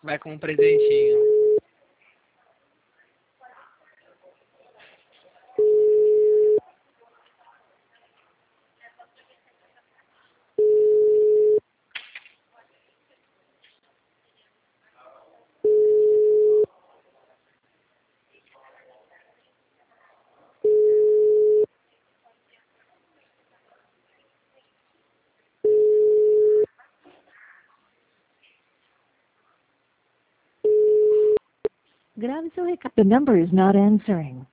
Vai com um presentinho. Grave seu recado. The number is not answering.